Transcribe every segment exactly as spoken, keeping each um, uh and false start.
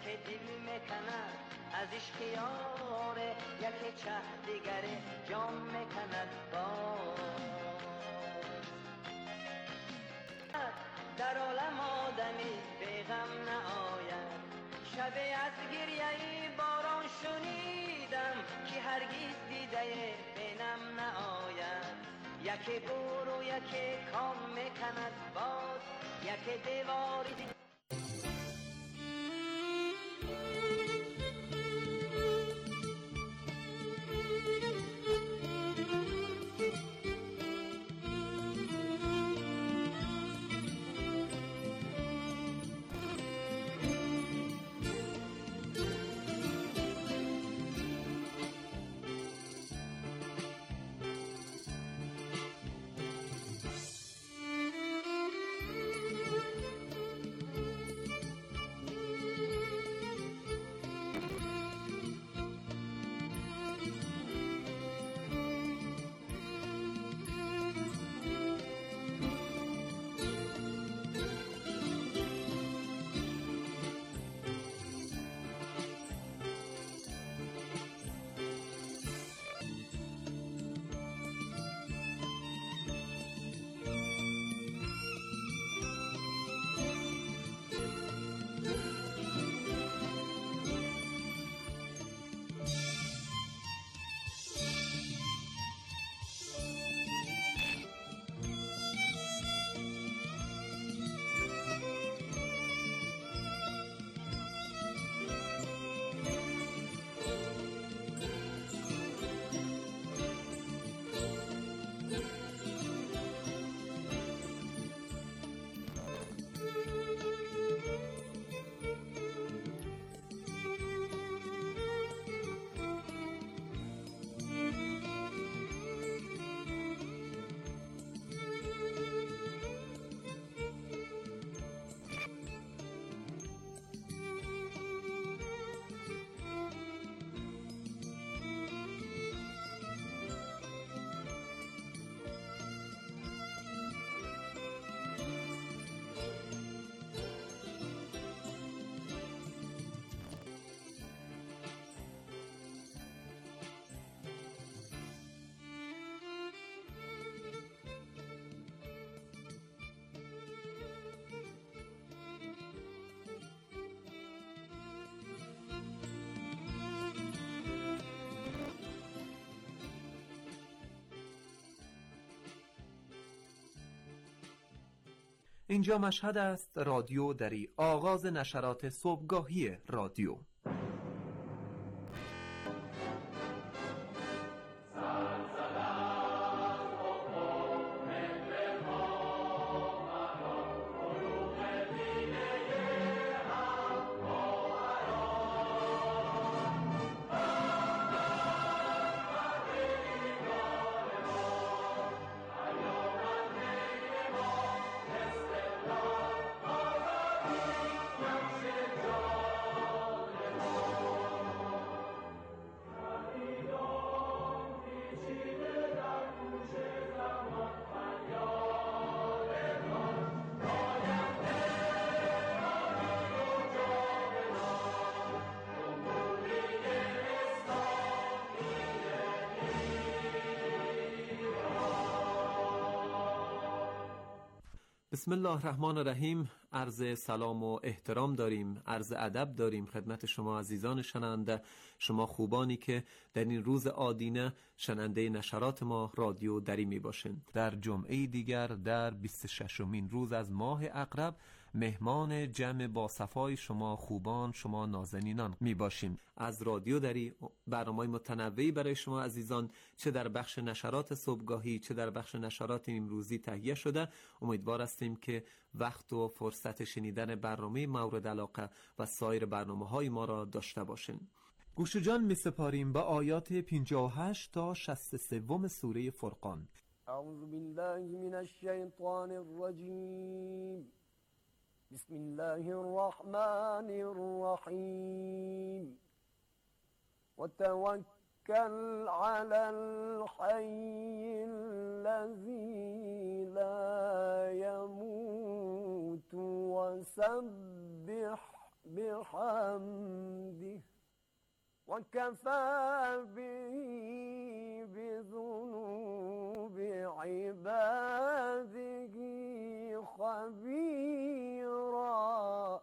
یکی دل میکند از عشق یاره، یکی چه دیگره جام میکند باز. در عالم آدمی بیغم نآید، شب از گریه باران شنیدم که هرگز دیده بینم نآید. یکی بور و یکی کام میکند باز، یکی دیواری اینجا مشهد است، رادیو دری، آغاز نشرات صبحگاهی رادیو. بسم الله الرحمن الرحیم. عرض سلام و احترام داریم، عرض ادب داریم خدمت شما عزیزان شنونده، شما خوبانی که در این روز آدینه شنونده نشرات ما رادیو دری می باشین. در جمعه دیگر در بیست و ششمین روز از ماه عقرب مهمان جمع با صفای شما خوبان، شما نازنینان می باشیم. از رادیو دری برنامه‌های متنوعی برای شما عزیزان، چه در بخش نشرات صبحگاهی چه در بخش نشرات امروزی تهیه شده. امیدوار هستیم که وقت و فرصت شنیدن برنامه مورد علاقه و سایر برنامه‌های ما را داشته باشین. گوش جان می سپاریم با آیات پنجاه و هشت تا شصت و سه سوره فرقان. اعوذ بالله من الشیطان الرجیم. بسم الله الرحمن الرحیم. وتوكل على الحي الذي لا يموت وسبح بحمده وكفى به بذنوب عباده خبيرا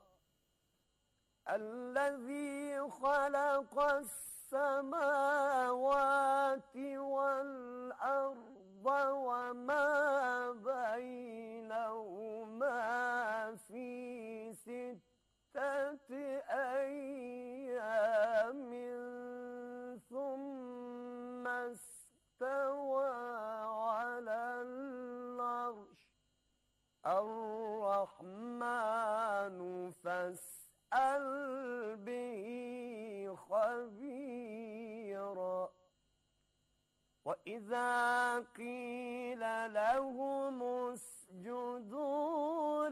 الذي خلق السماوات والأرض وما بينهما في ستة أيام ثم استوى على العرش الرحمن فاسأل به خبيرا وإذا قيل لهم اسجدوا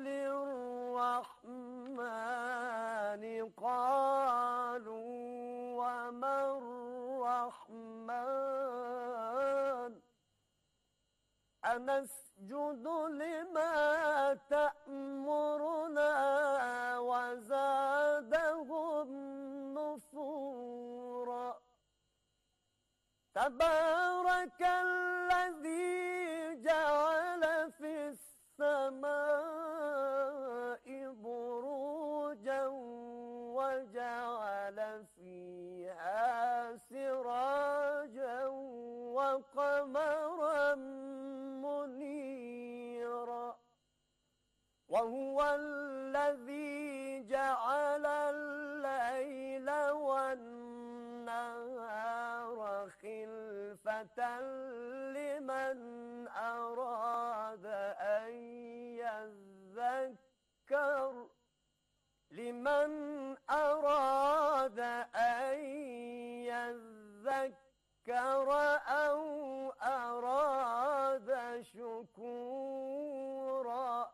للرحمن قالوا وما الرحمن أنسجد لما تأمرنا وزادهم نفورا تبارك الذي جعل في السماء بروجا وجعل فيها سراجا وقمرا منيرا وهو الذي جعل الليل والنهار خلفة لمن أراد أن يذكر لمن أراد أن يذكر أو أراد شكورا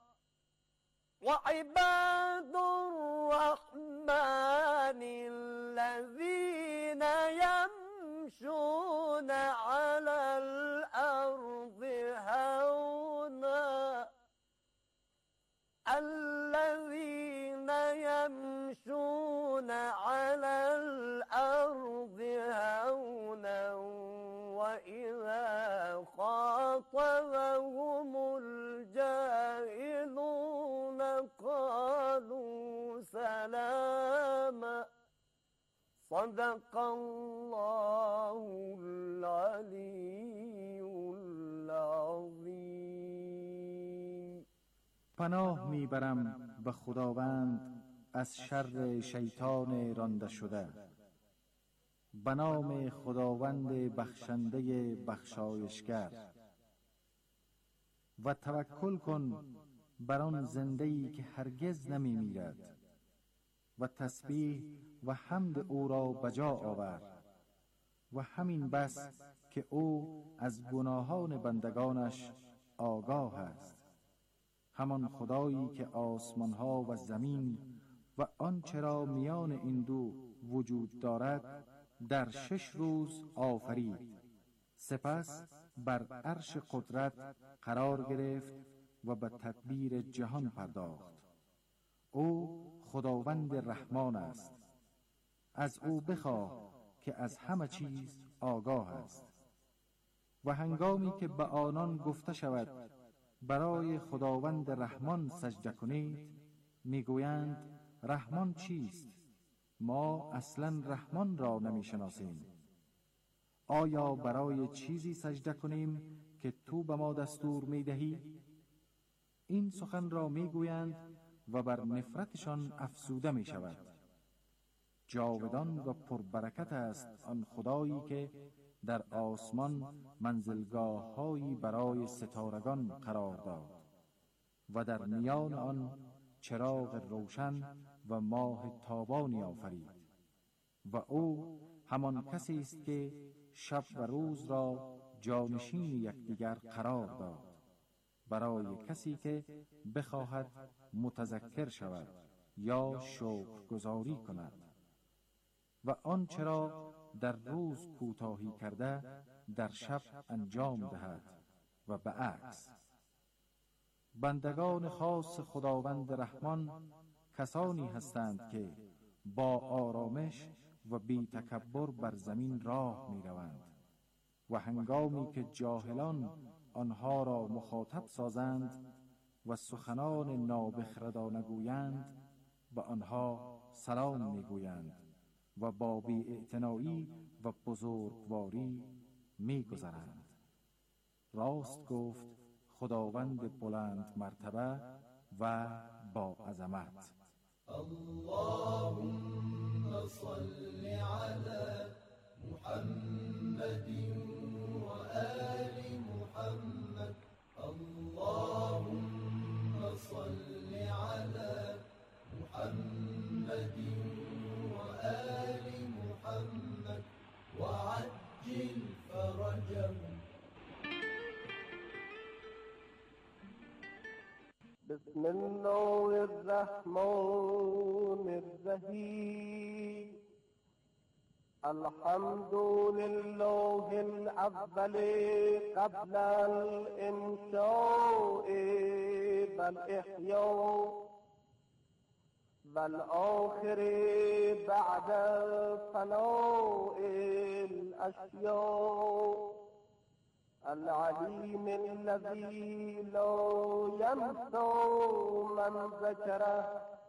وعباد الرحمن الذين يمشون على الأرض هونا الذين يمشون على الأرض هونا وإذا خاطبهم الجاهلون قالوا سلاما صدق الله العلي العظیم. پناه میبرم به خداوند از شر شیطان رانده شده. به نام خداوند بخشنده بخشایشگر. و توکل کن بر آن زنده‌ای که هرگز نمی میرد و تسبیح و حمد او را بجا آور و همین بس که او از گناهان بندگانش آگاه است. همان خدایی که آسمانها و زمین و آنچه را میان این دو وجود دارد در شش روز آفرید، سپس بر عرش قدرت قرار گرفت و به تدبیر جهان پرداخت. او خداوند رحمان است. از او بخواه که از همه چیز آگاه است. و هنگامی که به آنان گفته شود برای خداوند رحمان سجده کنید، میگویند رحمان چیست؟ ما اصلا رحمان را نمیشناسیم. آیا برای چیزی سجده کنیم که تو به ما دستور میدهی؟ این سخن را میگویند و بر نفرتشان افزوده می شود. جاودان و پربرکت است آن خدایی که در آسمان منزلگاه هایی برای ستارگان قرار داد و در میان آن چراغ روشن و ماه تابانی آفرید. و او همان کسی است که شب و روز را جانشین یکدیگر قرار داد برای کسی که بخواهد متذکر شود یا شکرگزاری کند و آنچه را در روز کوتاهی کرده در شب انجام دهد و به عکس. بندگان خاص خداوند رحمان کسانی هستند که با آرامش و بی تکبر بر زمین راه می روند و هنگامی که جاهلان آنها را مخاطب سازند و سخنان نابخردانه گویند به آنها سلام می گویند و با بی‌اعتنایی و بزرگواری می گذرند. راست گفت خداوند بلند مرتبه و با عظمت. اللهم صل على محمد و آل محمد. اللهم صل على محمد و آل محمد و عجل فرجهم. بسم الله الرحمن الرحیم. الحمد لله الأول قبل الإنشاء والإحياء والآخر بعد فناء الأشياء العليم الذي لا ينسى من ذكره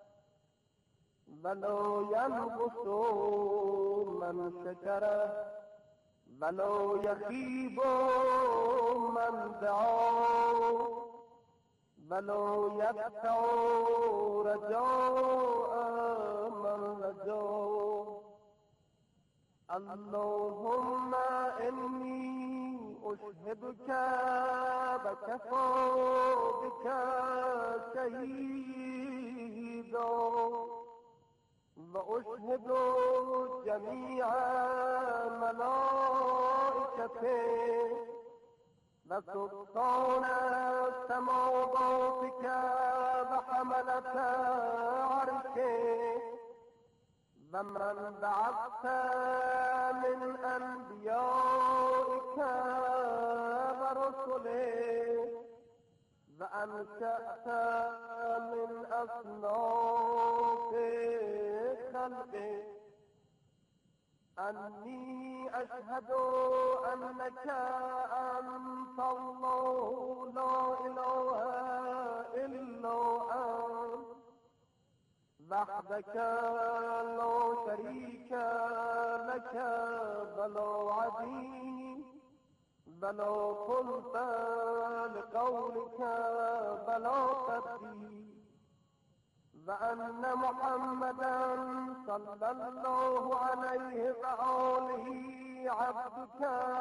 ولا ينقص من شكره ولا يخيب من دعاه ولا يقطع رجاء من رجاه. اللهم إني أشهدك وكفى بك شهيدا وأشهد جميع ملائكته وسلطان سماواتك وحملة عرشك ومن بعثت من أنبيائك ورسلك وأنشأت من أصناف خلقك أني أشهد أنك أنت الله لا إله إلا أنت وحدك لا شريك لك ولا عظيم ولا قلت لقولك ولا تبديل وأن محمدا صلى الله عليه وآله عبدك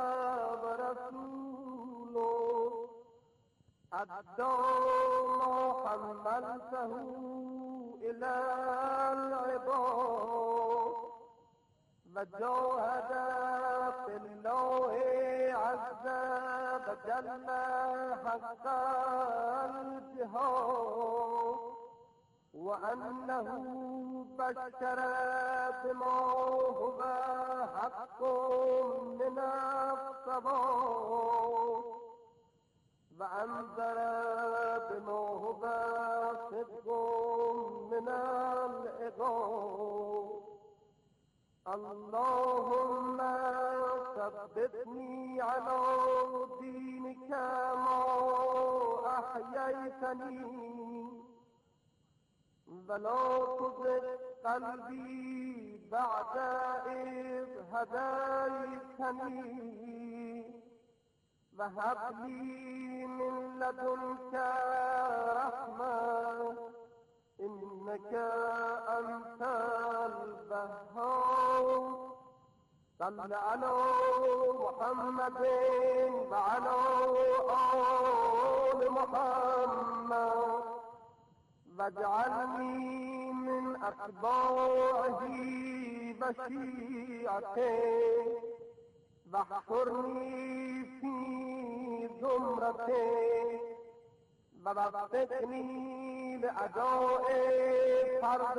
ورسوله أدى ما حملته إلى العباد وجاهد في الله عز وجل حق الجهاد وأنه بشر بما هو حق من الصواب وأنذر بما هو صدق من العقاب. اللهم ثبتني على دينك ما أحييتني ولا تزغ قلبي بعد إذ هديتني وهب لي من لدنك رحمة إنك أنت الوهاب. صل على محمد وعلى آل محمد واجعلني من أتباعه وشيعته واحشرني في زمرته ووفقني لأداء فرض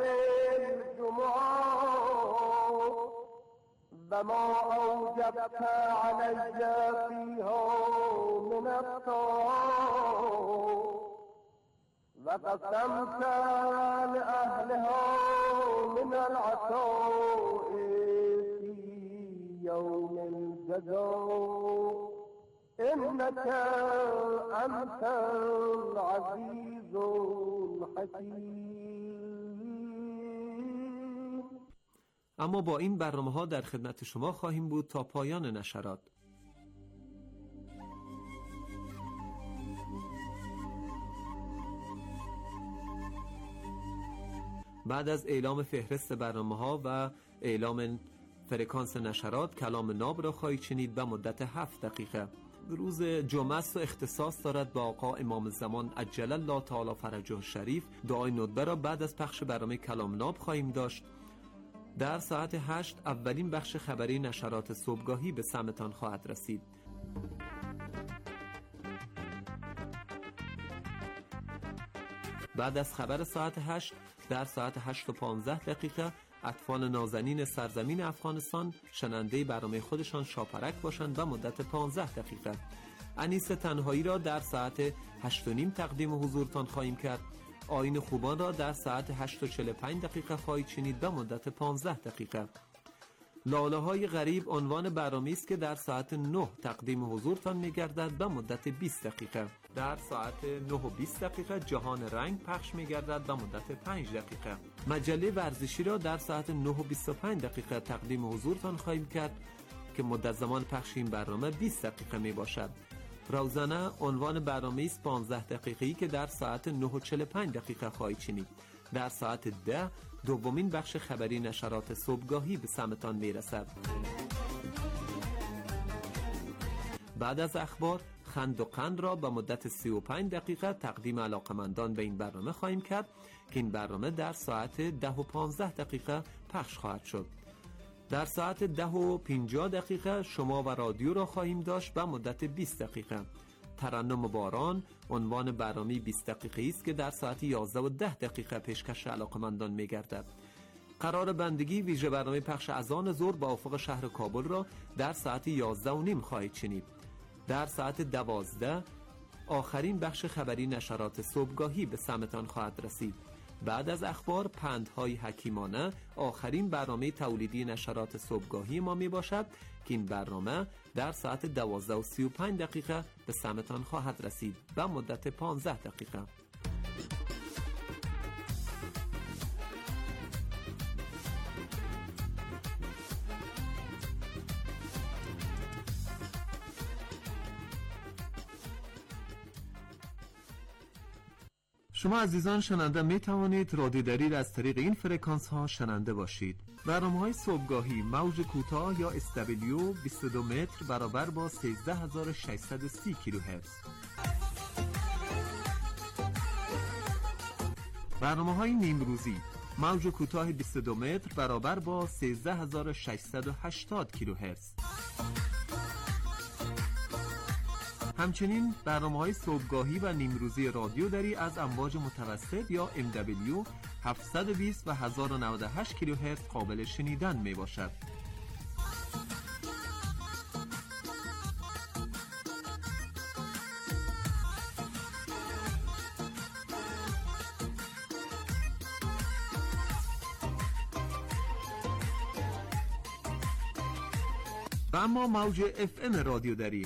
الجمعة وما أوجبت علي فيها من الطاعات وقسمت لأهلها من العطاء في يوم الجزاء إنك أنت العزيز الحكيم. اما با این برنامه ها در خدمت شما خواهیم بود تا پایان نشرات. بعد از اعلام فهرست برنامه ها و اعلام فرکانس نشرات، کلام ناب را خواهید شنید به مدت هفت دقیقه. روز جمعه است و اختصاص دارد با آقا امام زمان عجل الله تعالی فرجه شریف. دعای ندبه را بعد از پخش برنامه کلام ناب خواهیم داشت. در ساعت هشت اولین بخش خبری نشرات صبحگاهی به سمتان خواهد رسید. بعد از خبر ساعت هشت در ساعت هشت و پانزده دقیقه اطفال نازنین سرزمین افغانستان شننده برنامه خودشان شاپرک باشند و مدت پانزده دقیقه. انیس تنهایی را در ساعت هشت و نیم تقدیم حضورتان خواهیم کرد. آیین خوبان را در ساعت هشت و چهل و پنج دقیقه خواهید شنید به مدت پانزده دقیقه. لاله های غریب عنوان برنامه‌ای است که در ساعت نه تقدیم حضورتان می‌گردد به مدت بیست دقیقه. در ساعت نه و بیست دقیقه جهان رنگ پخش می‌گردد به مدت پنج دقیقه. مجله ورزشی را در ساعت نه و بیست و پنج دقیقه تقدیم حضورتان خواهیم کرد که مدت زمان پخش این برنامه بیست دقیقه میباشد. روزانه عنوان برنامه‌ای است پانزده دقیقه‌ای که در ساعت نه و چهل و پنج دقیقه خواهید شنید. در ساعت ده دومین بخش خبری نشرات صبحگاهی به سمتان میرسد. بعد از اخبار خند و قند را به مدت سی و پنج دقیقه تقدیم علاقمندان به این برنامه خواهیم کرد که این برنامه در ساعت ده و پانزده دقیقه پخش خواهد شد. در ساعت ده و پنجاه دقیقه شما و رادیو را خواهیم داشت به مدت بیست دقیقه. ترنم باران عنوان برنامه بیست دقیقه‌ای است که در ساعت یازده و ده دقیقه پیشکش علاقمندان می‌گردد. قرار بندگی ویژه برنامه پخش اذان ظهر با افق شهر کابل را در ساعت یازده و نیم خواهید شنید. در ساعت دوازده آخرین بخش خبری نشرات صبحگاهی به سمتان خواهد رسید. بعد از اخبار پندهای حکیمانه آخرین برنامه تولیدی نشرات صبحگاهی ما می باشد که این برنامه در ساعت دوازده و سی و پنج دقیقه به سمتان خواهد رسید و مدت پانزده دقیقه. شما عزیزان شنونده می توانید رادیو دریل از طریق این فرکانس ها شنونده باشید. برنامه های صبحگاهی موج کوتاه یا اس دبلیو بیست و دو متر برابر با سیزده هزار و ششصد و سی کیلوهرتز. برنامه های نیم روزی موج کوتاه بیست و دو متر برابر با سیزده هزار و ششصد و هشتاد کیلوهرتز. همچنین برنامه‌های صبحگاهی و نیمروزی رادیو دری از امواج متوسط یا ام دبلیو هفتصد و بیست و هزار و نود و هشت کیلوهرتز قابل شنیدن می باشد. و اما موج اف ام رادیو دری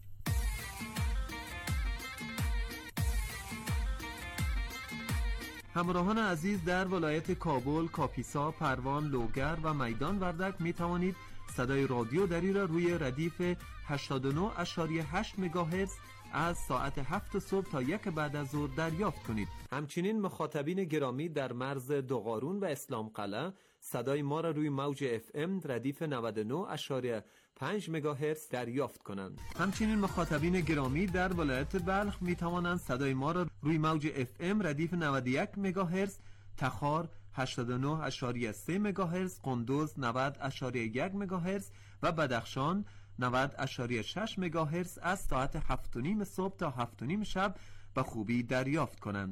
همراهان عزیز در ولایت کابل، کاپیسا، پروان، لوگر و میدان وردک می توانید صدای رادیو دری را روی ردیف هشتاد و نه ممیز هشت مگاهرتز از ساعت هفت صبح تا یک بعد از ظهر دریافت کنید. همچنین مخاطبین گرامی در مرز دوغارون و اسلام قلعه صدای ما را روی موج اف ام ردیف نود و نه ممیز پنج مگاهرتز دریافت کنند. همچنین مخاطبین گرامی در ولایت بلخ می توانند صدای ما را روی موج اف ام ردیف نود و یک مگاهرتز، تخار هشتاد و نه ممیز سه مگاهرتز، قندوز نود ممیز یک مگاهرتز و بدخشان نود ممیز شش مگاهرتز از ساعت هفت و نیم صبح تا هفت و نیم شب به خوبی دریافت کنند.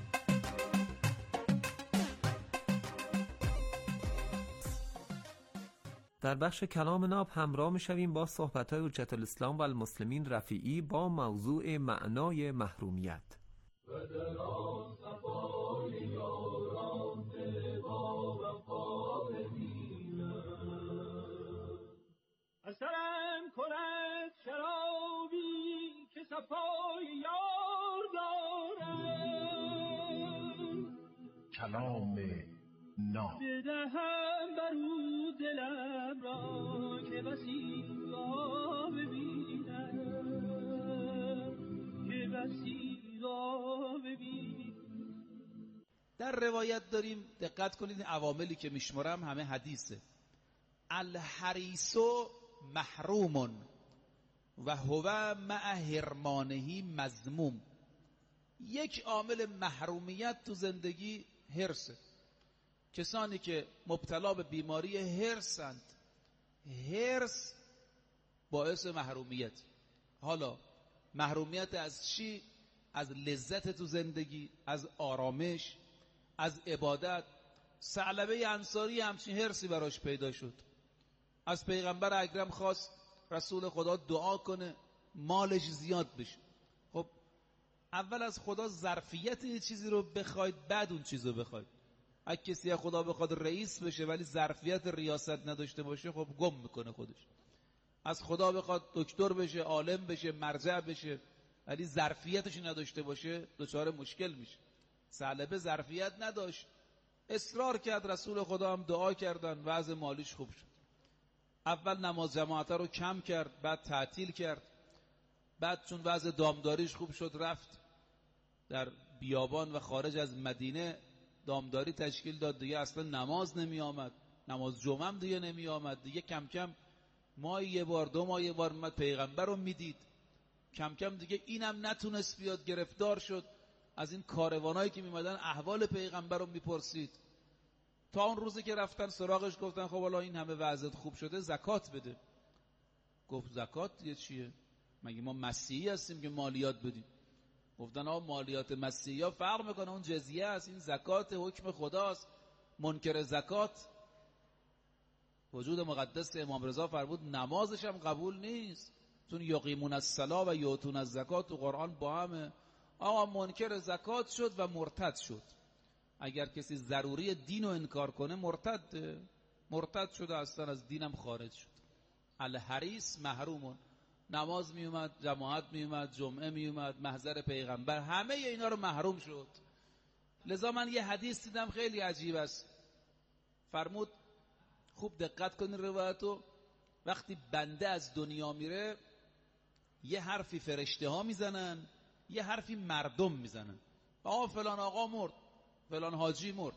در بخش کلام ناب همراه می‌شویم با صحبت‌های حجت الاسلام و المسلمین رفیعی با موضوع معنای محرومیت. و در آن صفای یاران با وفا کلام ناب. بدهم برو دلم را که بسی را ببینم، که بسی را ببینم. در روایت داریم، دقت کنید عواملی که میشمرم همه حدیثه. الحریصو محرومون و هو مع حرمانهی مذموم. یک عامل محرومیت تو زندگی حرصه. کسانی که مبتلا به بیماری حرصند، حرص باعث محرومیت. حالا محرومیت از چی؟ از لذت تو زندگی، از آرامش، از عبادت. ثعلبه انصاری همچین حرصی براش پیدا شد. از پیغمبر اکرم خواست رسول خدا دعا کنه مالش زیاد بشه. خب اول از خدا ظرفیت یه چیزی رو بخواید، بعد اون چیز رو بخواید. اگه کسی خدا بخواد رئیس بشه ولی ظرفیت ریاست نداشته باشه، خب گم میکنه خودش. از خدا بخواد دکتر بشه، عالم بشه، مرجع بشه، ولی ظرفیتش نداشته باشه، دچار مشکل میشه. ثعلبه ظرفیت نداشت، اصرار کرد، رسول خدا هم دعا کردن، وضع مالیش خوب شد. اول نماز جماعت رو کم کرد، بعد تعطیل کرد. بعد چون وضع دامداریش خوب شد رفت در بیابان و خارج از مدینه دامداری تشکیل داد. دیگه اصلا نماز نمی آمد، نماز جمعه هم دیگه نمی آمد. دیگه کم کم ماه یه بار دو ماه یه بار اومد پیغمبر رو میدید. کم کم دیگه اینم نتونست بیاد، گرفتار شد. از این کاروانایی که میمدن احوال پیغمبر رو میپرسید. تا اون روزی که رفتن سراغش گفتن خب حالا این همه وضعیت خوب شده زکات بده. گفت زکات یه چیه؟ مگه ما مسیحی هستیم که مالیات بدیم؟ گفتن آقا مالیات مسیحی ها فرق میکنه، اون جزیه است، این زکات حکم خداست. منکر زکات وجود مقدس امام رضا فرمود نمازش هم قبول نیست، چون یقیمون الصلاة و یؤتون الزکات تو قرآن با همه. آقا منکر زکات شد و مرتد شد. اگر کسی ضروری دین رو انکار کنه مرتد مرتد شده، اصلا از دینم خارج شد. الحریص محرومون. نماز می اومد، جماعت می اومد، جمعه می اومد، محضر پیغمبر، همه اینا رو محروم شد. لذا من یه حدیث دیدم خیلی عجیب است. فرمود، خوب دقت کنید روایتو، وقتی بنده از دنیا میره یه حرفی فرشته ها میزنن، یه حرفی مردم میزنن. آقا فلان آقا مرد، فلان حاجی مرد.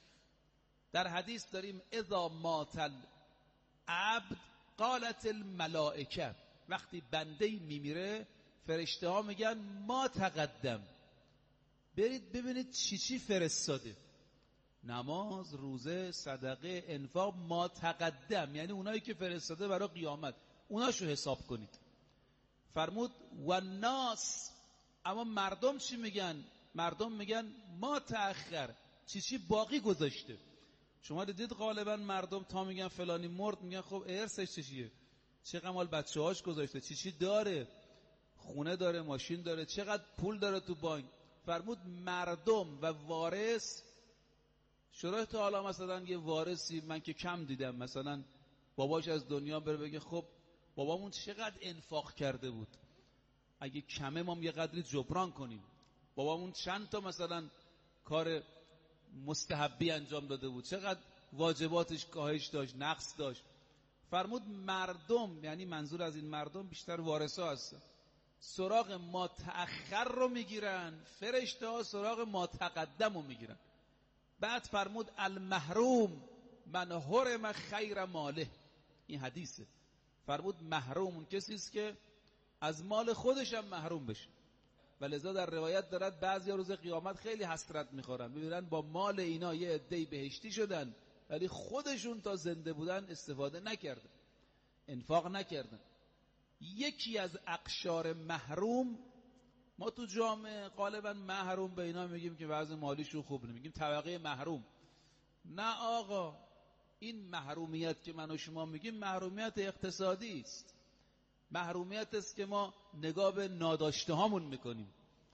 در حدیث داریم اذا مات العبد قالت الملائکه، وقتی بنده میمیره فرشته ها میگن ما تقدم، برید ببینید چی چی فرستاده، نماز، روزه، صدقه، انفاق، ما تقدم، یعنی اونایی که فرستاده برای قیامت، اوناشو حساب کنید. فرمود و الناس، اما مردم چی میگن؟ مردم میگن ما تأخر، چی چی باقی گذاشته. شما دیدید غالبا مردم تا میگن فلانی مرد میگن خب ارثش چیه، چقدر مال بچه هاش گذاشته، چی چی داره، خونه داره، ماشین داره، چقدر پول داره تو بانک. فرمود مردم و وارث. شروع تا حالا مثلا یه وارثی من که کم دیدم، مثلا باباش از دنیا بره بگه خب بابامون چقدر انفاق کرده بود، اگه کمه ما یه قدری جبران کنیم، بابامون چند تا مثلا کار مستحبی انجام داده بود، چقدر واجباتش کاهش داشت، نقص داشت. فرمود مردم، یعنی منظور از این مردم بیشتر وارثا هستن، سراغ ما تأخر رو میگیرن، فرشته ها سراغ ما تقدم رو میگیرن. بعد فرمود المحروم من حرم خیر ماله، این حدیثه. فرمود محروم اون کسی است که از مال خودش هم محروم بشه. و لذا در روایت دارد بعضی روز قیامت خیلی حسرت میخورن، میبینن با مال اینا یه عده‌ای بهشتی شدن ولی خودشون تا زنده بودن استفاده نکردن، انفاق نکردن. یکی از اقشار محروم، ما تو جامعه غالبا محروم به اینا میگیم که وضع مالیشون خوب نمیگیم طبقه محروم. نه آقا، این محرومیت که من و شما میگیم محرومیت اقتصادی است. محرومیت است که ما نگاه به ناداشته هامون میکنیم.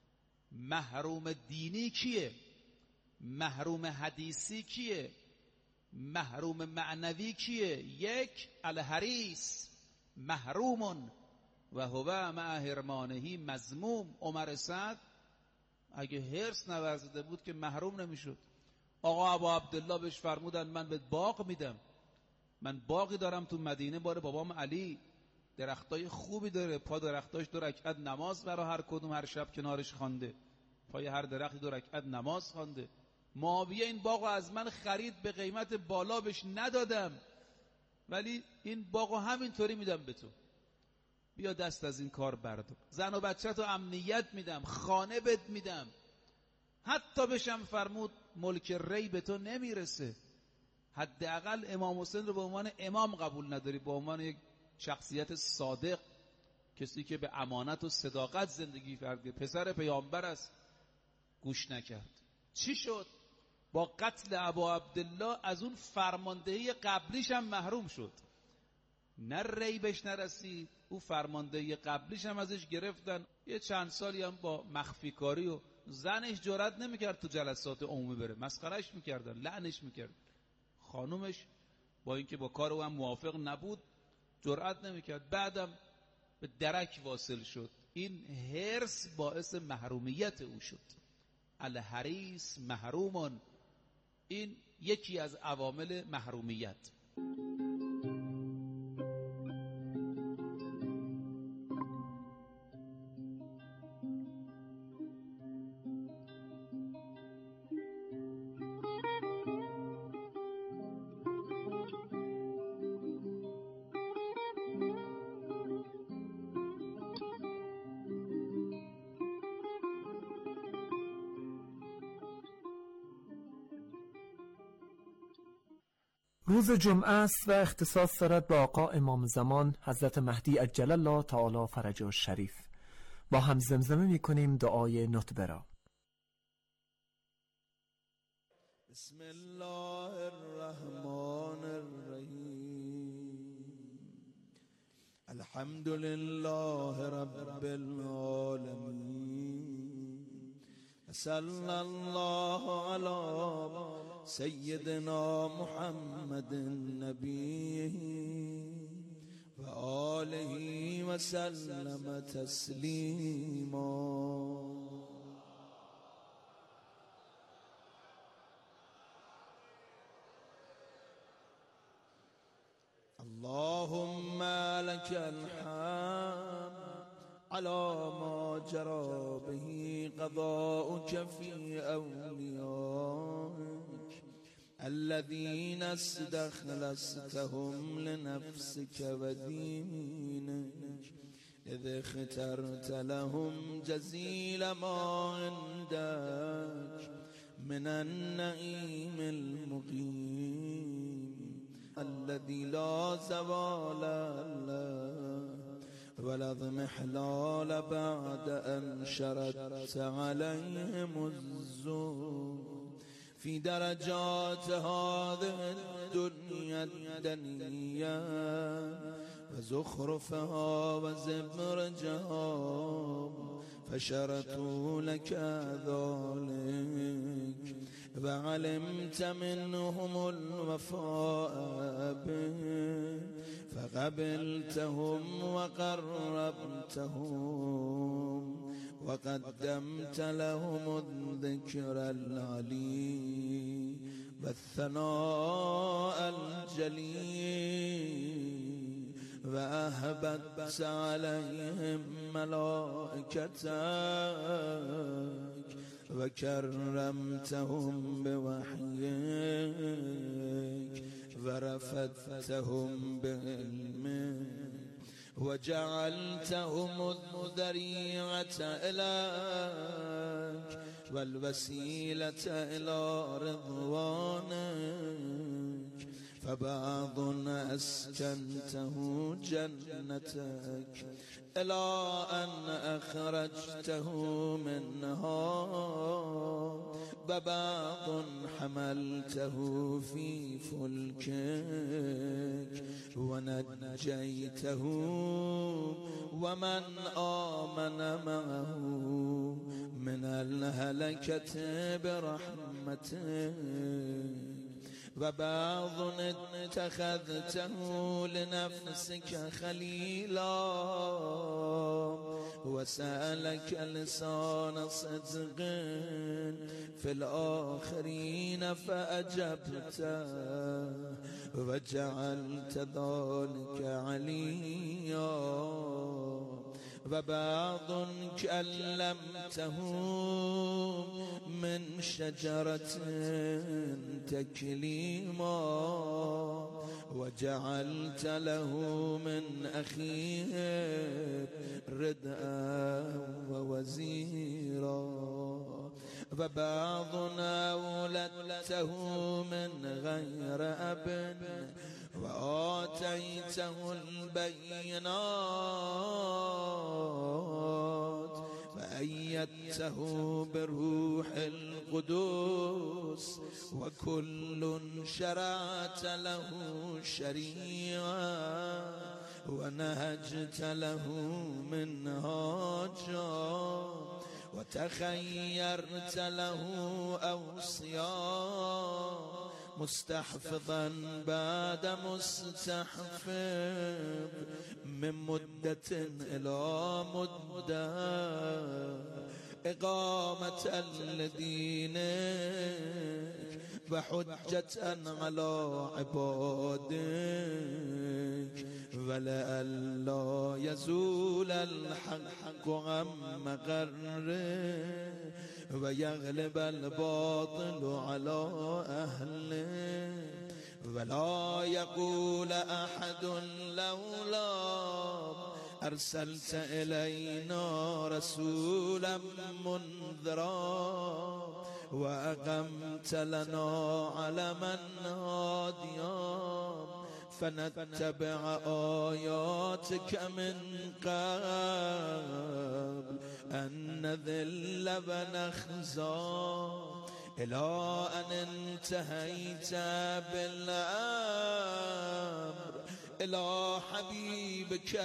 محروم دینی کیه؟ محروم حدیثی کیه؟ محروم معنوی کیه؟ یک الحریص محرومون و هو مع حرمانهی مذموم. عمر سعد اگه حرص نورزیده بود که محروم نمیشد. آقا ابا عبدالله بهش فرمودن من به باغ میدم، من باغی دارم تو مدینه بار بابام علی، درختای خوبی داره، پا درختاش دو رکعت نماز برای هر کدوم هر شب کنارش خوانده، پای هر درختی دو رکعت نماز خوانده. معاویه این باغو از من خرید، به قیمت بالا بهش ندادم، ولی این باغو همینطوری میدم به تو، بیا دست از این کار بردار. زن و بچه تو امنیت میدم، خانه بهت میدم، حتی بشم فرمود ملک ری به تو نمیرسه، حداقل امام حسین رو به عنوان امام قبول نداری، به عنوان یک شخصیت صادق، کسی که به امانت و صداقت زندگی کرده، پسر پیامبر است، گوش نکرد. چی شد؟ با قتل ابا عبدالله از اون فرماندهی قبلیش هم محروم شد، نه ری بهش نرسید، او فرماندهی قبلیش هم ازش گرفتن. یه چند سالی هم با مخفی کاری و زنش جرئت نمیکرد تو جلسات عمومی بره، مسخرهش میکردن، لعنش میکردن. خانومش با اینکه با کار او هم موافق نبود جرئت نمیکرد، بعدم به درک واصل شد. این حرص باعث محرومیت او شد. الحریص محرومون، این یکی از عوامل محرومیت. روز جمعه است و اختصاص دارد با آقا امام زمان حضرت مهدی عجل الله تعالی فرجه الشریف. با هم زمزمه می کنیم دعای نطبه را. بسم الله الرحمن الرحیم. الحمد لله رب العالمین. صلی الله علی سیدنا محمد نبی و آله و سلم تسلیما. اللهم لك الحمد على ما جرى به قضاؤك في أوليائك الذين استخلصتهم لنفسك ودينك إذ اخترت لهم جزيل ما عندك من النعيم المقيم الذي لا زوال له ولا اضمحلال بعد أن شردت عليهم الزور في درجات هذه الدنيا الدنيا وزخرفها وزبرجها فشرطوا لك ذلك وعلمت منهم الوفاء به فقبلتهم وقربتهم وقدمت لهم الذكر العلي والثناء الجليل وأهبت عليهم ملائكتك وكرمتهم بوحيك ورفدتهم بعلمك وجعلتهم الذريعة إليك والوسيلة إلى رضوانك فبعض أسكنته جنتك إلى أن أخرجته منها وبعض حملته في فلكك ونجيته ومن آمن معه من الهلكة برحمتك وبعض اتخذته لنفسك خليلا وسألك لسان صدق في الآخرين فأجبته وجعلت ذلك عليا وبعض كلمته من شجرة تكليما وجعلت له من أخيه ردءا ووزيرا وبعضنا ولدته من غير أب وآتيته البينات فأيدته بروح القدس وكل شرعت له شريعة ونهجت له منهاجا وتخيرت له أوصياء مستحفظا بعد مستحفظ من مدة إلى مدة إقامة لدينك وحجة على عبادك ولئلا يزول الحق عن مقره ويغلب الباطل على أهله ولا يقول أحد لولا أرسلت إلينا رسولا منذرا وأقمت لنا علما هاديا فنتبع آياتك من قبل أن نذل ونخزى إلى أن انتهيت بالأمر إلى حبيبك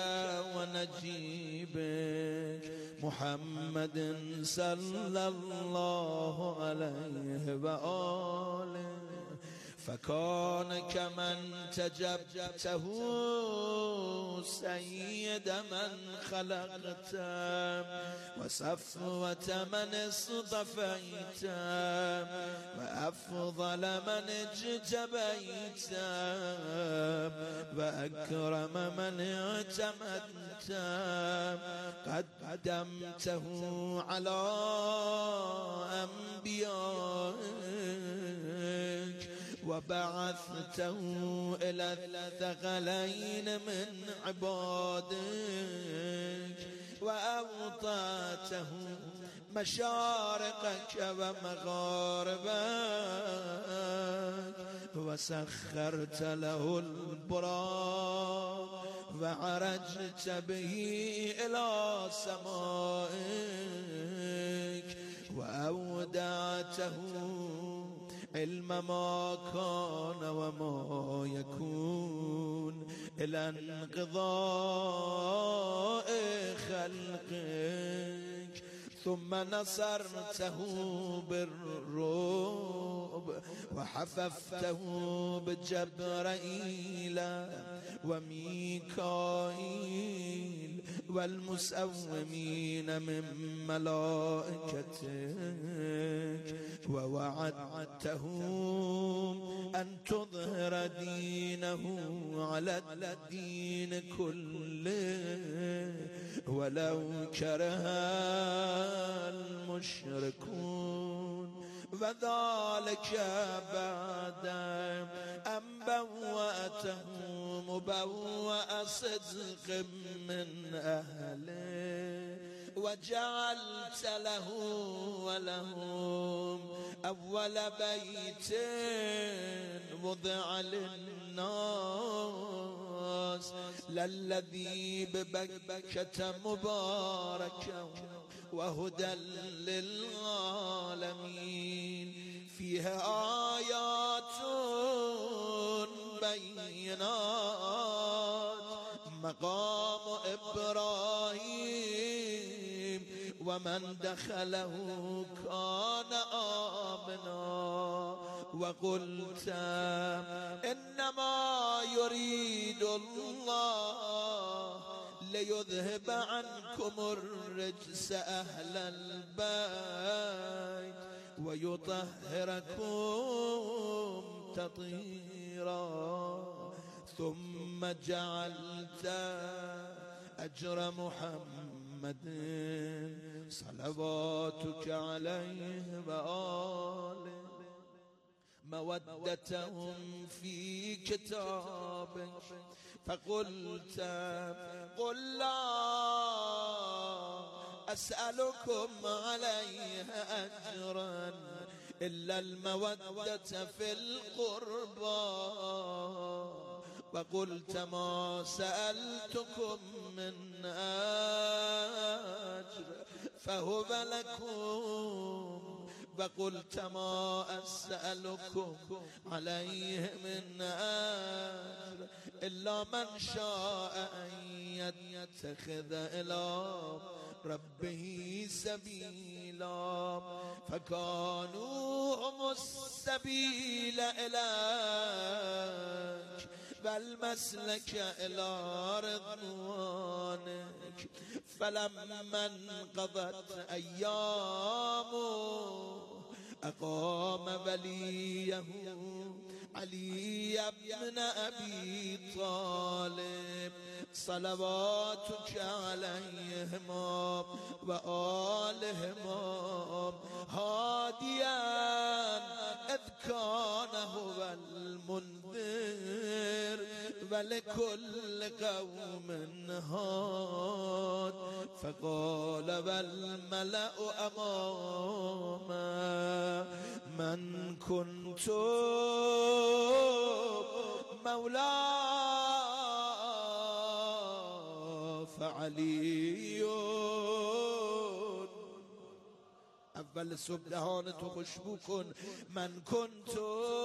ونجيبك محمد صلى الله عليه وآله فكان كمن تجبته سيد من خلقت وصفوة من اصطفيت وأفضل من اجتبيت وأكرم من اعتمدت قدمته على أنبيائك وبعثته إلى الثقلين من عبادك وأوطاته مشارقك ومغاربك وسخرت له البراق وعرجت به إلى سمائك وأودعته علم ما كان وما يكون إلى انقضاء خلقك ثم نصرته بالرعب وحففته بجبرائيل وميكائيل والمسومين من ملائكتك ووعدته أن تظهر دينه على الدين كله ولو كره المشركون وذلك بعد أن بوأته مبوأ صدق من أهله وجعلت له ولهم أول بيت وضع للناس للذي ببكة مباركا وهدى للعالمين فيها آيات بينات مقام إبراهيم و من دخله کان آمنا و قلت انما یرید الله لیذهب عنکم الرجس اهل البیت و یطهرکم تطهیرا ثم جعلت اجر محمد صلواتك عليه وآله مودتهم في كتابك فقلت قل لا أسألكم عليه أجرا إلا المودة في القربى وقلت ما سألتكم من أجر فهو لكم وقلت ما أسألكم عليه من أجر إلا من شاء أن يتخذ إلى ربه سبيلا فكانوا هم السبيل إليك والمسلك إلى رضوانك فلما انقضت أيامه أقام وليه علي بن أبي طالب صلواتك عليهما وآلهما هاديا إذ كان هو المنذر ولكل قوم هاد فقال والملأ أماما من كنت مولاه فعلي اول صبح دهان تو خوشبو کن من كنت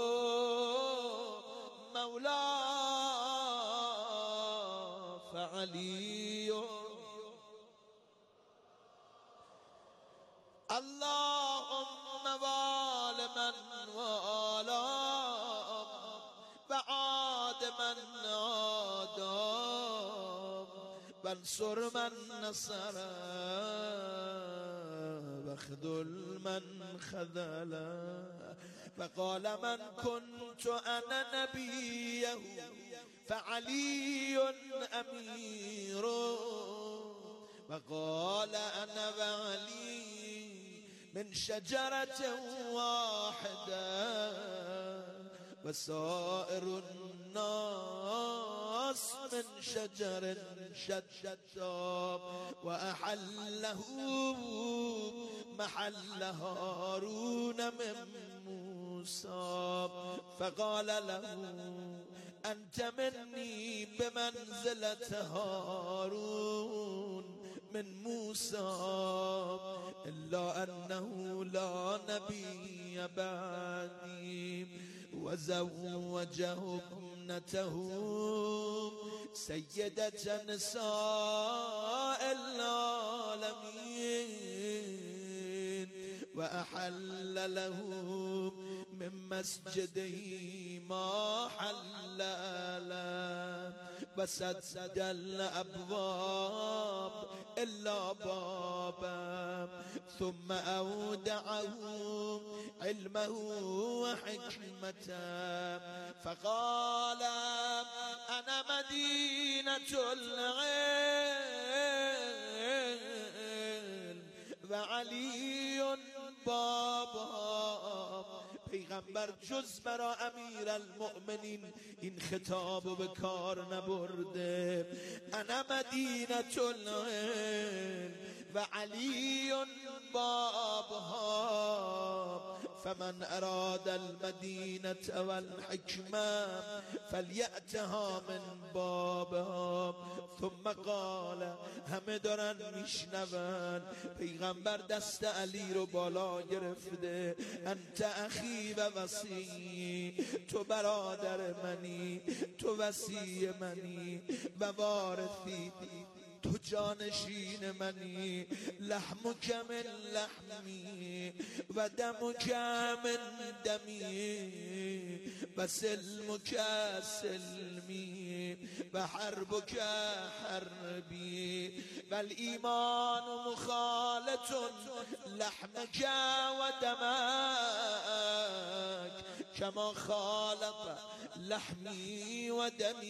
مولاه فعلي اللهم وال من والاه وعاد من عاداه وانصر من نصره واخذل من خذله فقال من كنت أنا نبيه فعلي أمير وقال أنا وعلي من شجرة واحدة وسائر الناس من شجر شتى وأحله محل هارون من موسى فقال له أنت مني بمنزلة هارون من موسى إلا أنه لا نبي بعدي وزوجه ابنته سيدة نساء العالمين وأحل له من مسجده ما حل له وسد الأبواب إلا بابا ثم أودعه علمه وحكمته فقال أنا مدينة العلم وعلي بابا پیغمبر جز برا امیر المؤمنین این خطاب به کار نبرده انا مدینة العلم و علی بابها فمن اراد المدینة والحکمة فلیأتها من بابها ثم قال همه دارن میشنون پیغمبر دست علی رو بالا گرفته انت اخی و وصی تو برادر منی تو وصی منی و وارثی تو جانشین منی، لحمک من لحمی و دمک من دمی و سلمک سلمی و حربک حربی و الایمان مخالط لحمک و دمک کما خالط لحمی و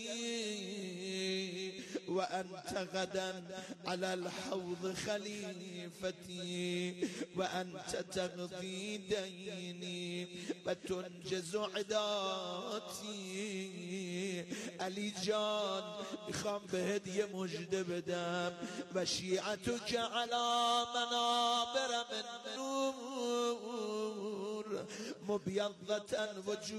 دمی و انت غدا على الحوض خلیفتی و انت تقضی دینی و تنجز عداتی. علی جان میخوام بهت یه مژده بدم و شیعتو که علی منابر من نور مبیضة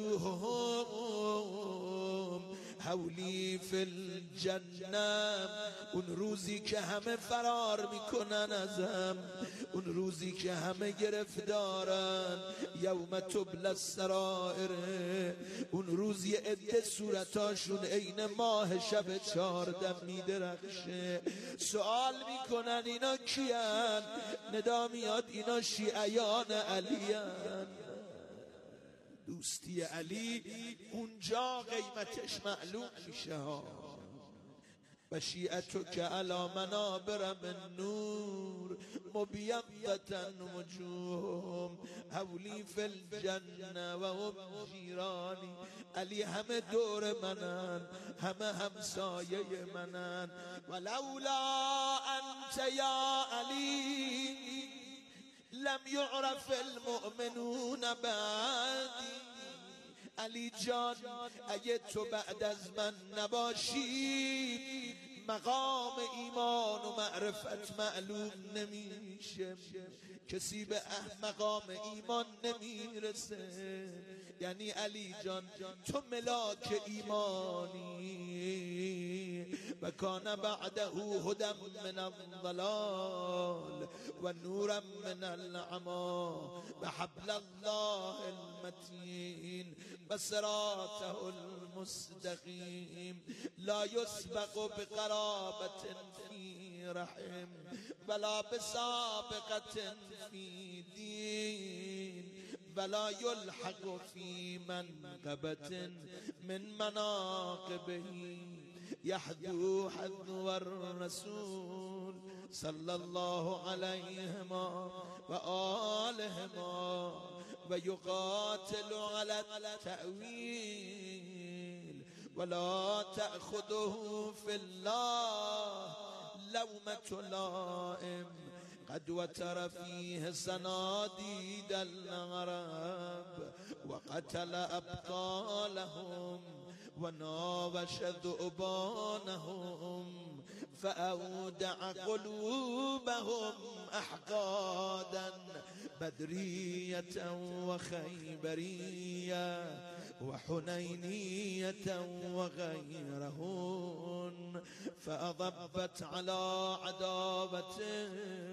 وجوههم حولی فی الجنه. اون روزی که همه فرار میکنن ازم، اون روزی که همه گرفتارن، یوم تبلی السرائر، اون روز یه عده صورتاشون عین ماه شب چهارده میدرخشه. سوال میکنن اینا کیان؟ ندا میاد اینا شیعیان علیان. دوستی علی اونجا قیمتش معلوم میشه ها. و شیعتو که علی منابر من نور مبیضة وجوههم حولی فی الجنه و هم جیرانی. علی همه دور منن، همه همسایه منن. ولولا انت یا علی لم يعرف المؤمنون بعدی. علی جان اگه تو بعد از من نباشی مقام ایمان و معرفت معلوم نمیشه، کسی به مقام ایمان نمیرسه. یعنی علی جان تو ملاک ایمانی و کان بعده هدی من الضلال و نورا من العمی و حبل الله المتین و صراطه المستقیم لا یسبق بقرابة فی رحم ولا بسابقة فی دین ولا يلحق في منقبة من مناقبه يحذو حذو الرسول صلى الله عليهما وآلهما ويقاتل على التأويل ولا تأخذه في الله لومة لائم قد وتر فيه صناديد العرب وقتل أبطالهم وناوش ذؤبانهم فأودع قلوبهم أحقادا بدرية وخيبرية وحنينية وغيرهن فأضبت على عداوته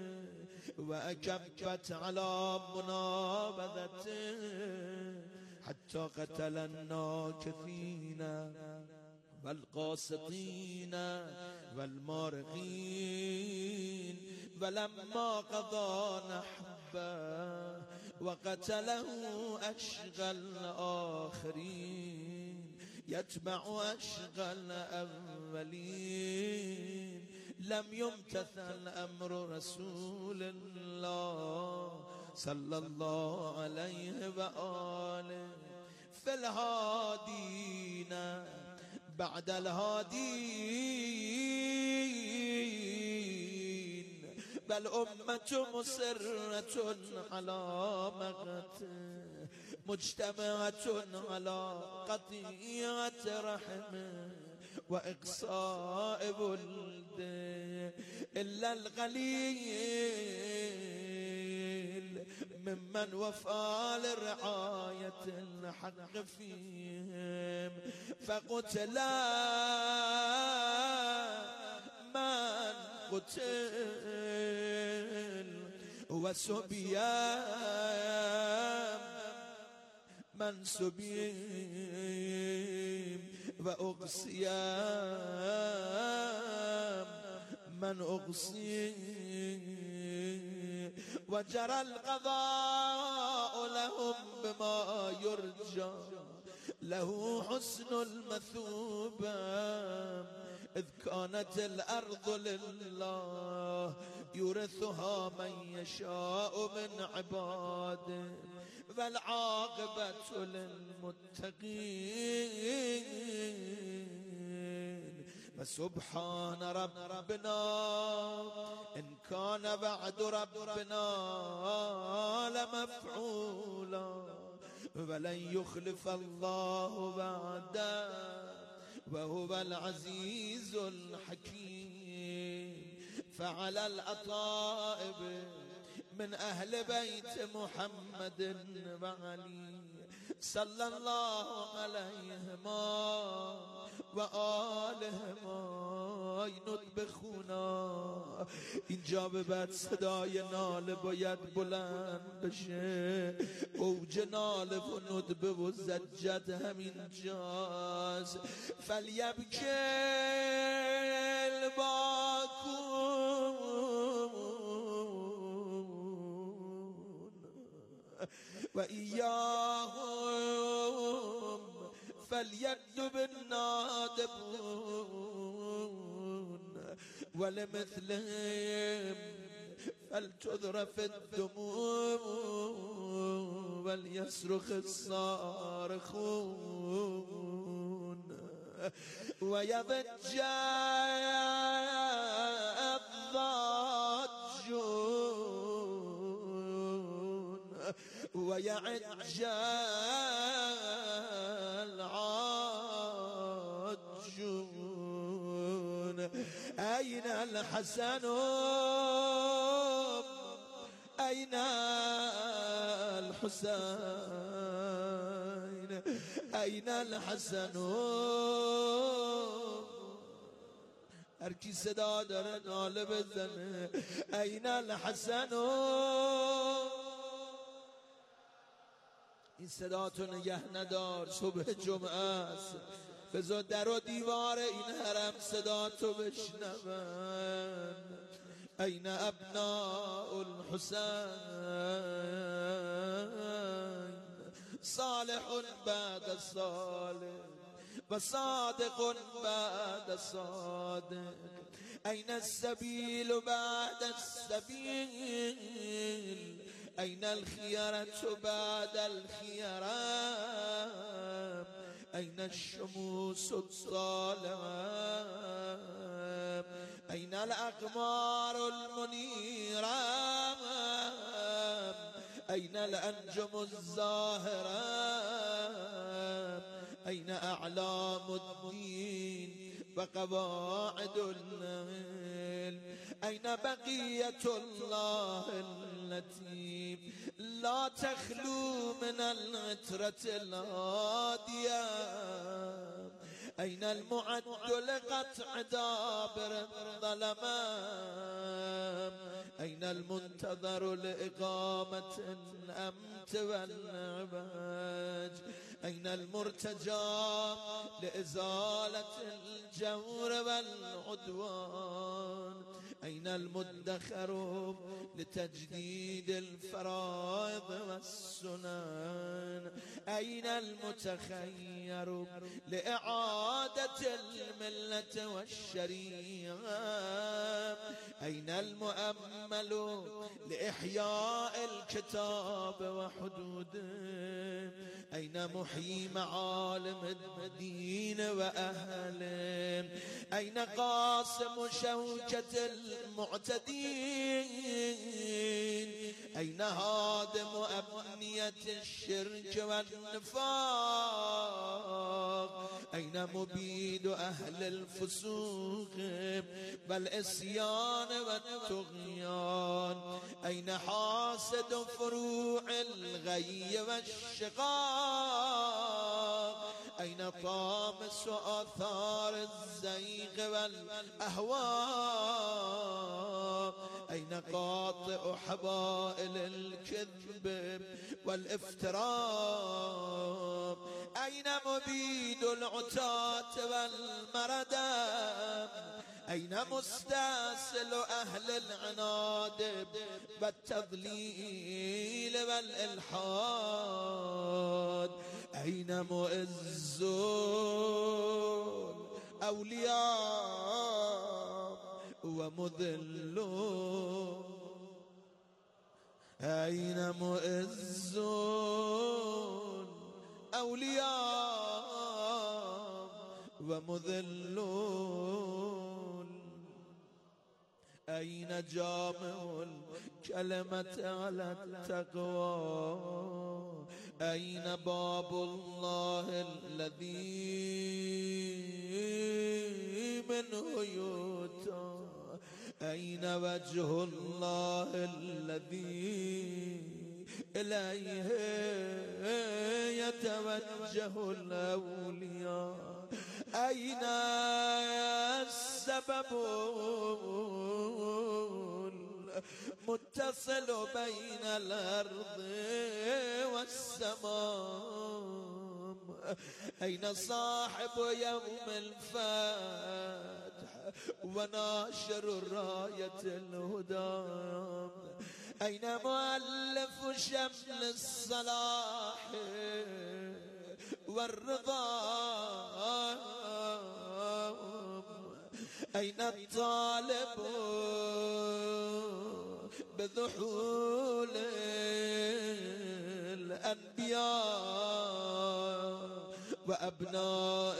وأكبت على منابذته حتى قتل الناكثين والقاسطين والمارقين ولما قضى نحبه وقتله أشقى الآخرين يتبع أشقى الأولين لم يمتثل أمر رسول الله صلى الله عليه وآله في الهادين بعد الهادين بل أمة مسرة على مقته مجتمعة على قطيعة رحمه وإقصاء ولده إلا القليل ممن وفى لرعاية الحق فيهم فقتل من قتل وسبيان من سبيم وأقسيام من أقصي وجرى القضاء لهم بما يرجى له حسن المثوبة إذ كانت الأرض لله يورثها من يشاء من عباده والعاقبة للمتقين فسبحان ربنا إن كان وعد ربنا لمفعولا ولن يخلف الله وعده وهو العزيز الحكيم فعلى الأطائب من أهل بيت محمد وعلي صلى الله عليهما وآلهما ينود بخونا اینجا به بعد صدای ناله باید بلند بشه اوج ناله و ندبه و زجت همین جاست فلیبکل باکون و ایاهم فلیدب النادبون ولمثلهم فلتذرف الدموع وليصرخ الصارخون ويضج الضاجون ويعج العاجون أين الحسن أين الحسين أين الحسن هر کی صدا داره ناله بزنه أين الحسن این صدا تو نگه ندار صبح جمعه است بذار در و دیوار این حرم صدا تو بشنون أين أبناء الحسين صالح بعد صالح وصادق بعد صادق أين السبيل بعد السبيل أين الخيرة بعد الخيرة أين الشموس الطالعة أين الأقمار المنيرة أين الأنجم الزاهرة أين أعلام الدين وقواعد النيل أين بقية الله التي لا تخلو من العترة الهادية أين المعد لقطع دابر الظلماء أين المنتظر لإقامة الأمت والعباج أين المرتجى لإزالة الجور والعدوان أين المدخر لتجديد الفرائض والسنن أين المتخير لإعادة الملة والشريعة أين المؤمل لإحياء الكتاب وحدوده أين محيي معالم الدين وأهله أين قاسم شوكة المعتدين أين هادم أبنية الشرك والنفاق أين مبيد أهل الفسوق والعصيان والطغيان أين حاسد فروع الغي والشقاق أين طامس آثار الزيغ والأهواء أين قاطع حبائل الكذب والافتراء أين مبيد العتاة والمردة أين مستأصل أهل العناد والتضليل والإلحاد أين مؤز أولياء ومذلون أين مؤز أولياء ومذلون أين جامع الكلمة على التقوى أين باب الله الذي منه يؤتى أين وجه الله الذي إليه يتوجه الأولياء أين السبب المتصل بين الأرض والسماء أين صاحب يوم الفتح وناشر راية الهدى أين مؤلف شمل الصلاح والرضا أين الطالب بذحول الأنبياء وأبناء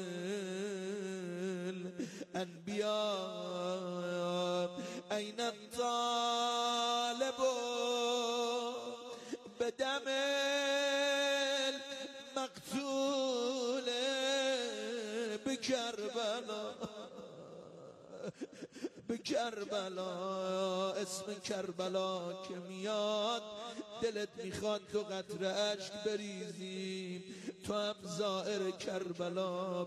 الأنبياء أين الطالب بدم المقتول بكربلاء بكربلاء اسم کربلا که میاد دلت میخواد تو قطره اشک بریزی تو هم زائر کربلا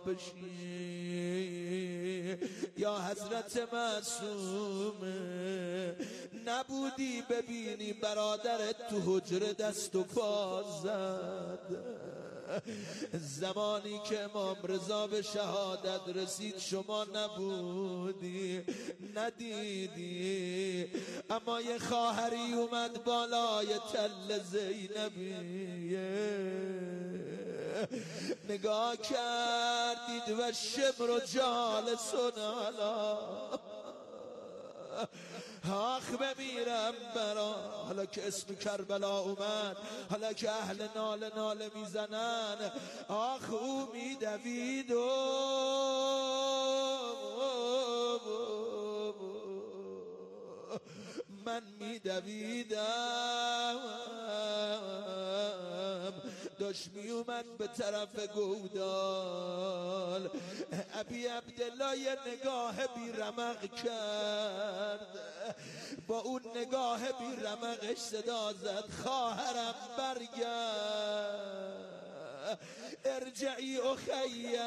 بشی یا حضرت معصومه نبودی ببینی برادرت تو حجره دست و پا زد زمانی که امام رضا به شهادت رسید شما نبودی ندیدی اما یه خواهری اومد بالای تل زینبیه نگاه کردید و شمر و جالسون علا آخ بمیرم برا حالا که اسم کربلا اومد حالا که اهل ناله ناله میزنن آخ او میدوید و من میدویدم داشت میومد به طرف گودال ابی عبدالله یه نگاه بی رمق کرد با اون نگاه بی رمقش صدا زد خواهرم برگرد ارجعی اخیه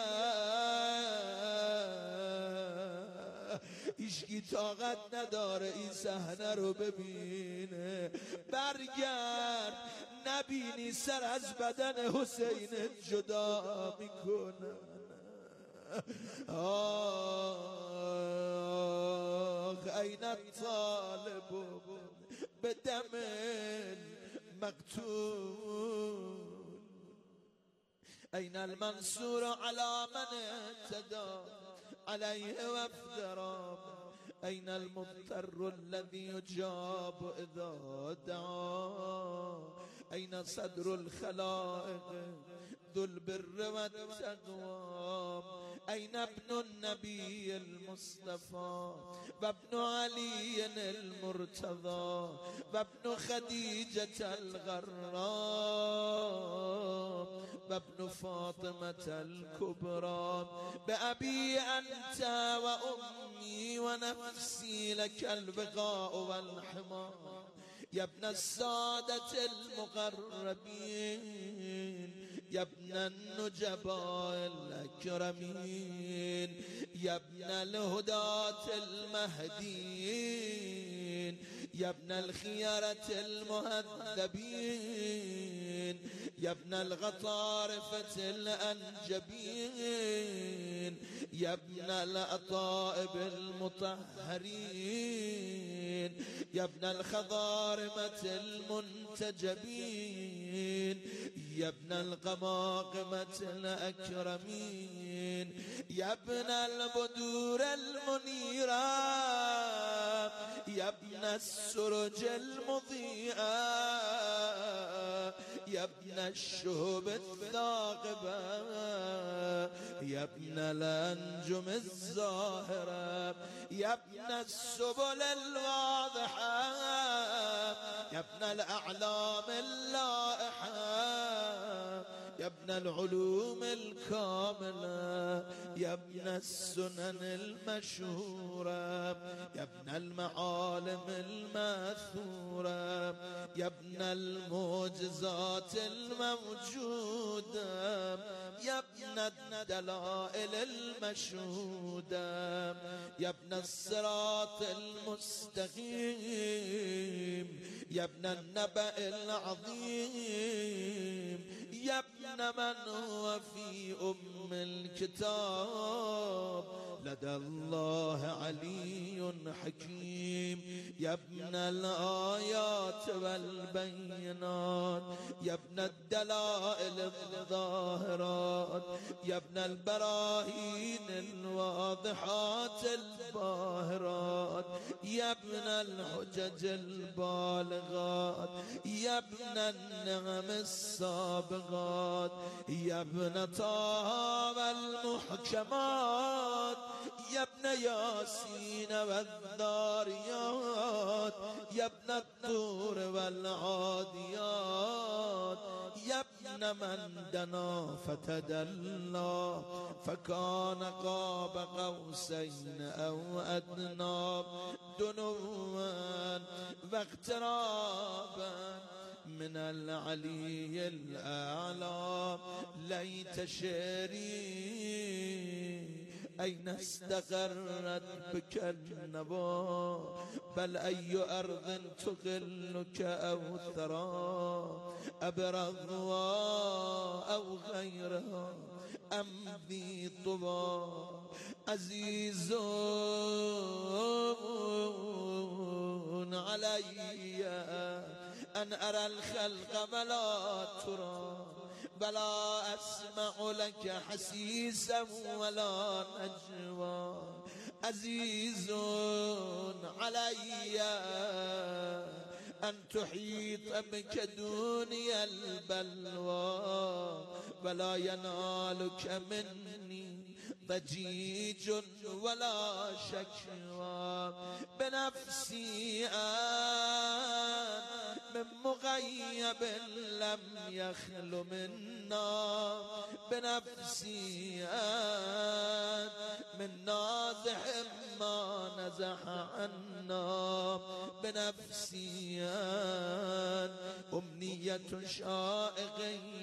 هیچکی طاقت نداره این صحنه رو ببینه برگرد نبینی سر از بدن حسین جدا میکنه آخ این الطالب به دم مقتول این المنصور على من اعتدى عليه وافترى أين المضطر الذي يجاب إذا دعا أين صدر الخلائق ذو البر والتقوى أين ابن النبي المصطفى وابن علي المرتضى وابن خديجة الغراء وابن فاطمة الكبرى بأبي أنت وأمي ونفسي لك البقاء والحمى يا ابن السادة المقربين يا ابن النجباء الأكرمين يا ابن الهداة المهديين يا ابن الخيارة المهذبين يا ابن الغطارفة الأنجبين يا ابن الأطائب المطهرين يا ابن الخضارمة المنتجبين يا ابن القماقمة الأكرمين يا ابن البدور المنيرة يا ابن السرج المضيئة يا ابن الشهب الثاقبة يا ابن الأنجم الزاهرة يا ابن السبل الواضحة يا ابن الأعلام اللائحة يا ابن العلوم الكاملة يا ابن السنن المشهورة يا ابن المعالم الماثورة يا ابن المعجزات الموجودة يا ابن الدلائل المشهودة يا ابن الصراط المستقيم يا ابن النبأ العظيم يا ابن من هو في أم الكتاب لدى الله علي حكيم يا ابن الآيات والبينات يا ابن الدلائل الظاهرات يا ابن البراهين الواضحات الباهرات يا ابن الحجج البالغات يا ابن النعم السابغات يا ابن طه المحكمات يا ابن ياسين والذاريات يا ابن الطور والعاديات يا ابن من دنا فتدلى فكان قاب قوسين أو أدنى دنوا واقترابا من العلي الأعلى ليت شعري أين استقرت بك النبا بل أي أرض تقلك أو ثرى أبرغوا أو غيرها أم ذي طبا عزيز علي أن أرى الخلق ولا ترى بلا أسمع لك حسيسا ولا نجوى عزيز علي أن تحيط بك دنيا البلوى ولا ينالك مني ضجيج ولا شكوى بنفسي أن من مغيب لم يخل منا بنفسي أن من نازح ما نزح عنا بنفسي أن أمنية شائق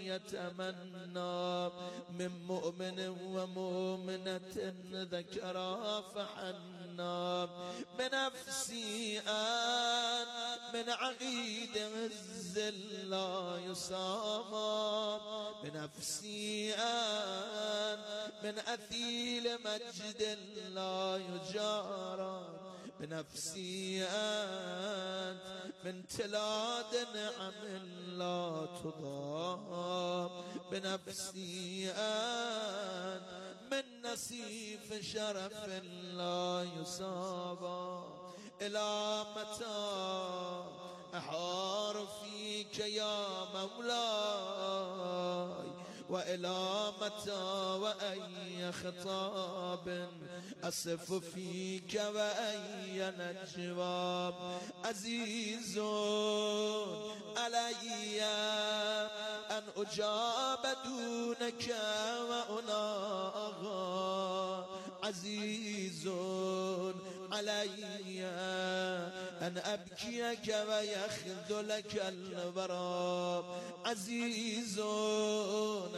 يتمنى من مؤمن ومؤمنة ذكرى فحنا بنفسي أن من عقيد عز لا يصام بنفسي أن من أثيل مجد لا يجارى بنفسي أن من تلاد نعم لا تضام بنفسي أن من نسيف شرف لا يصاب إلى متى أحار فيك يا مولاي وإلى متى وأي خطاب أصف فيك وأي نجوى عزيز علي أن أجاب دونك وأناغى عزيز علي أن أبكيك ويخذلك البرى عزيز